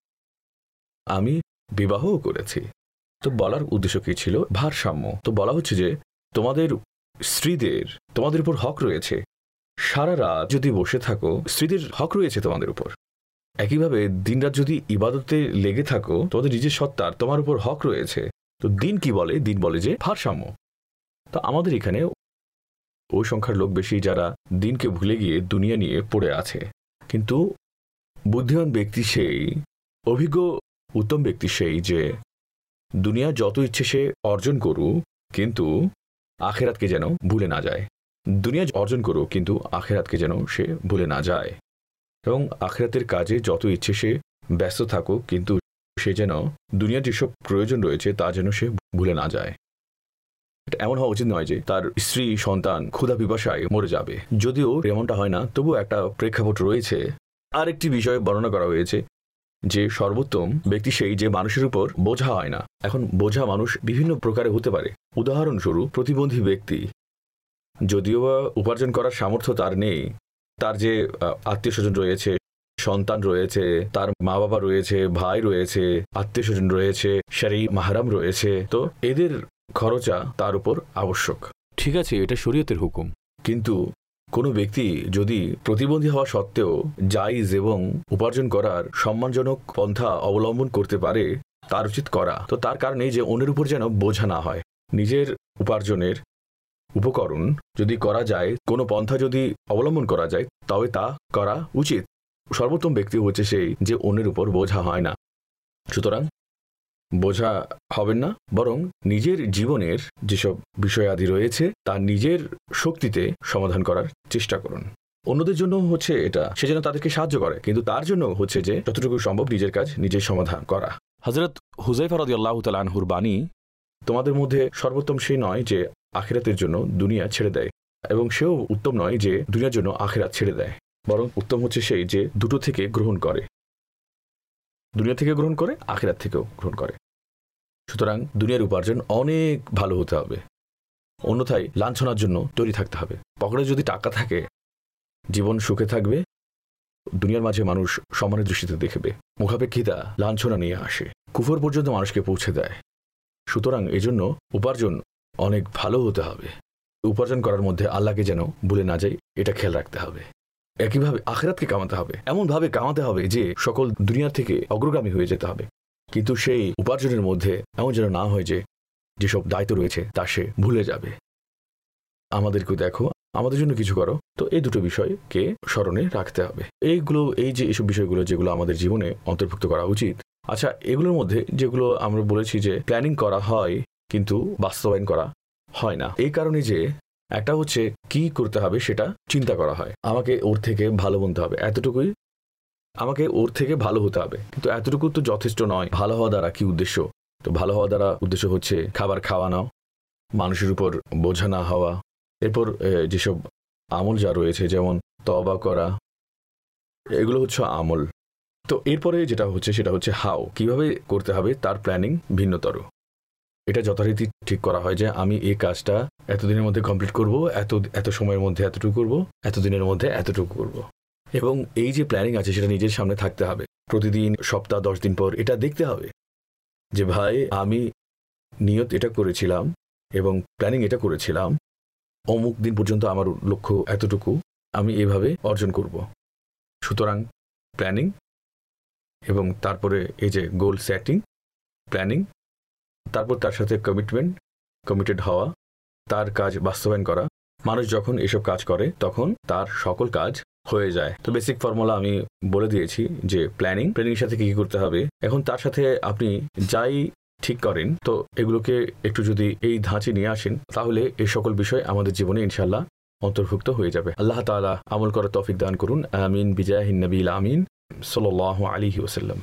আমি বিবাহও করেছি। তো বলার উদ্দেশ্য কি ছিল? ভারসাম্য। তো বলা হচ্ছে যে তোমাদের স্ত্রীদের তোমাদের উপর হক রয়েছে, সারা রাত যদি বসে থাকো স্ত্রীদের হক রয়েছে তোমাদের উপর। একইভাবে দিনরাত যদি ইবাদতে লেগে থাকো তোমাদের নিজের সত্তার তোমার উপর হক রয়েছে। তো দিন কি বলে? দিন বলে যে ভারসাম্য। তো আমাদের এখানে ওই সংখ্যার লোক বেশি যারা দিনকে ভুলে গিয়ে দুনিয়া নিয়ে পড়ে আছে। কিন্তু বুদ্ধিমান ব্যক্তি সেই, অভিজ্ঞ উত্তম ব্যক্তি সেই যে দুনিয়া যত ইচ্ছে সে অর্জন করুক কিন্তু আখেরাতকে যেন ভুলে না যায়। দুনিয়া অর্জন করুক কিন্তু আখেরাতকে যেন সে ভুলে না যায়, এবং আখেরাতের কাজে যত ইচ্ছে সে ব্যস্ত থাকুক কিন্তু সে যেন দুনিয়ার যেসব প্রয়োজন রয়েছে তা যেন সে ভুলে না যায়। এটা এমন হওয়া উচিত নয় যে তার স্ত্রী সন্তান ক্ষুধা পিপাসায় মরে যাবে। যদিও এমনটা হয় না, তবু একটা প্রেক্ষাপট রয়েছে। আরেকটি বিষয়ে বর্ণনা করা হয়েছে যে সর্বোত্তম ব্যক্তি সেই যে মানুষের উপর বোঝা হয় না। এখন বোঝা মানুষ বিভিন্ন প্রকারে হতে পারে। উদাহরণস্বরূপ প্রতিবন্ধী ব্যক্তি, যদিও বা উপার্জন করার সামর্থ্য তার নেই, তার যে আত্মীয় স্বজন রয়েছে, সন্তান রয়েছে, তার মা বাবা রয়েছে, ভাই রয়েছে, আত্মীয় স্বজন রয়েছে, শারী মাহরাম রয়েছে, তো এদের খরচা তার উপর আবশ্যক। ঠিক আছে, এটা শরীয়তের হুকুম। কিন্তু কোনো ব্যক্তি যদি প্রতিবন্ধী হওয়া সত্ত্বেও জায়েজ এবং উপার্জন করার সম্মানজনক পন্থা অবলম্বন করতে পারে, তার উচিত করা। তো তার কারণে যে অন্যের উপর যেন বোঝা না হয়। নিজের উপার্জনের উপকরণ যদি করা যায়, কোনো পন্থা যদি অবলম্বন করা যায়, তবে তা করা উচিত। সর্বোত্তম ব্যক্তি হচ্ছে সেই যে অন্যের উপর বোঝা হয় না। সুতরাং বোঝা হবেন না, বরং নিজের জীবনের যেসব বিষয়াদি রয়েছে তা নিজের শক্তিতে সমাধান করার চেষ্টা করুন। অন্যদের জন্য হচ্ছে এটা সে যেন তাদেরকে সাহায্য করে, কিন্তু তার জন্য হচ্ছে যে যতটুকু সম্ভব নিজের কাজ নিজের সমাধান করা। হযরত হুযায়ফা রাদিয়াল্লাহু তাআলা আনহুর বাণী, তোমাদের মধ্যে সর্বোত্তম সেই নয় যে আখিরাতের জন্য দুনিয়া ছেড়ে দেয়, এবং সেও উত্তম নয় যে দুনিয়ার জন্য আখিরাত ছেড়ে দেয়, বরং উত্তম হচ্ছে সেই যে দুটো থেকে গ্রহণ করে, দুনিয়া থেকে গ্রহণ করে, আখিরাত থেকেও গ্রহণ করে। সুতরাং দুনিয়ার উপার্জন অনেক ভালো হতে হবে, অন্যথায় লাঞ্ছনার জন্য তৈরি থাকতে হবে। পকেটে যদি টাকা থাকে জীবন সুখে থাকবে, দুনিয়ার মাঝে মানুষ সম্মানের দৃষ্টিতে দেখবে। মুখাপেক্ষিতা লাঞ্ছনা নিয়ে আসে, কুফর পর্যন্ত মানুষকে পৌঁছে দেয়। সুতরাং এজন্য উপার্জন অনেক ভালো হতে হবে। উপার্জন করার মধ্যে আল্লাহকে যেন ভুলে না যায়, এটা খেয়াল রাখতে হবে। একইভাবে আখিরাতকে কামাতে হবে, এমনভাবে কামাতে হবে যে সকল দুনিয়া থেকে অগ্রগামী হয়ে যেতে হবে। কিন্তু সেই উপার্জনের মধ্যে এমন যেন না হয় যে যেসব দায়িত্ব রয়েছে তা সে ভুলে যাবে। আমাদেরকে দেখো, আমাদের জন্য কিছু করো। তো এই দুটো বিষয়কে স্মরণে রাখতে হবে। এইসব বিষয়গুলো যেগুলো আমাদের জীবনে অন্তর্ভুক্ত করা উচিত। আচ্ছা, এগুলোর মধ্যে যেগুলো আমরা বলেছি যে প্ল্যানিং করা হয় কিন্তু বাস্তবায়ন করা হয় না, এই কারণে যে একটা হচ্ছে কি করতে হবে সেটা চিন্তা করা হয়। আমাকে ওর থেকে ভালো বনতে হবে, এতটুকুই, আমাকে ওর থেকে ভালো হতে হবে, কিন্তু এতটুকু তো যথেষ্ট নয়। ভালো হওয়া দ্বারা কি উদ্দেশ্য? তো ভালো হওয়া দ্বারা উদ্দেশ্য হচ্ছে খাবার খাওয়ানো, মানুষের উপর বোঝা না হওয়া, এরপর যেসব আমল যা রয়েছে যেমন তওবা করা, এগুলো হচ্ছে আমল। তো এরপরে যেটা হচ্ছে সেটা হচ্ছে হাও, কিভাবে করতে হবে তার প্ল্যানিং ভিন্নতর। এটা যথারীতি ঠিক করা হয় যে আমি এই কাজটা এতদিনের মধ্যে কমপ্লিট করব, এত সময়ের মধ্যে এতটুকু করব, এতদিনের মধ্যে এতটুকু করব। এবং এই যে প্ল্যানিং আছে সেটা নিজের সামনে থাকতে হবে। প্রতিদিন, সপ্তাহ, 10 দিন পর এটা দেখতে হবে যে ভাই আমি নিয়ত এটা করেছিলাম এবং প্ল্যানিং এটা করেছিলাম, অমুক দিন পর্যন্ত আমার লক্ষ্য এতটুকু, আমি এভাবে অর্জন করব। সুতরাং প্ল্যানিং এবং তারপরে এই যে গোল সেটিং, প্ল্যানিং, তারপর তার সাথে কমিটেড হওয়া, তার কাজ বাস্তবায়ন করা। মানুষ যখন এসব কাজ করে তখন তার সকল কাজ হয়ে যায়। তো বেসিক ফর্মুলা আমি বলে দিয়েছি যে প্ল্যানিং এর সাথে কি কি করতে হবে। এখন তার সাথে আপনি যাই ঠিক করেন, তো এগুলোকে একটু যদি এই ধাঁচে নিয়ে আসেন, তাহলে এই সকল বিষয় আমাদের জীবনে ইনশাআল্লাহ অন্তর্ভুক্ত হয়ে যাবে। আল্লাহ তাআলা আমল করার তৌফিক দান করুন। আমিন বিজাহিন নবীল আমিন সাল্লাল্লাহু আলাইহি ওয়াসাল্লাম।